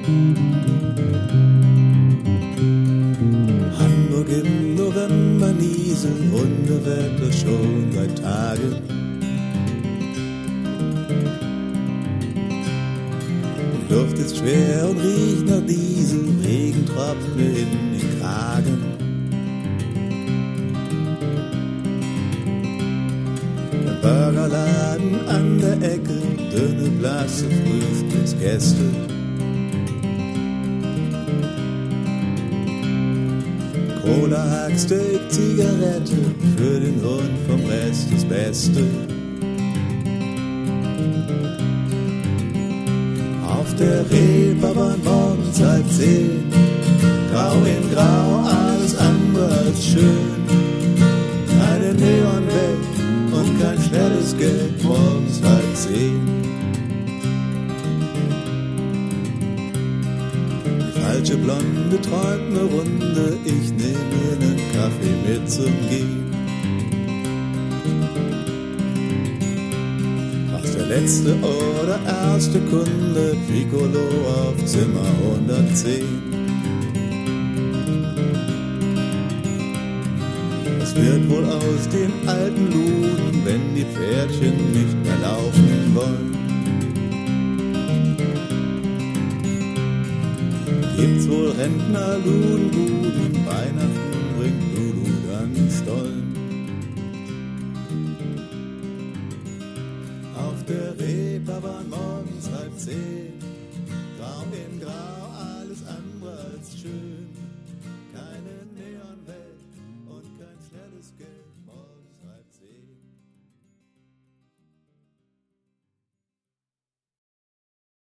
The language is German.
Hamburg im November nieseln Hundewetter schon seit Tagen. Die Luft ist schwer und riecht nach Diesel, Regen tropft mir in den Kragen. Der Burgerladen an der Ecke, dünne, blasse Frühstücksgäste. Cola, Hacksteak, Zigarette, für den Hund vom Rest das Beste. Auf der Reeperbahn morgens 9:30, grau in grau, alles andere als schön. Keine Neonwelt und kein schnelles Geld, morgens 9:30. Falsche Blonde träumt ne Runde, ich nehm mir nen Kaffee mit zum Gehen. Mach's der letzte oder erste Kunde, Piccolo auf Zimmer 110. Es wird wohl aus den alten Luden, wenn die Pferdchen nicht mehr laufen wollen. Gibt's wohl Rentner, Luden, Buden, Weihnachten bringt Lulu dann Stollen. Auf der Reeperbahn morgens 9:30, grau in grau, alles andere als schön.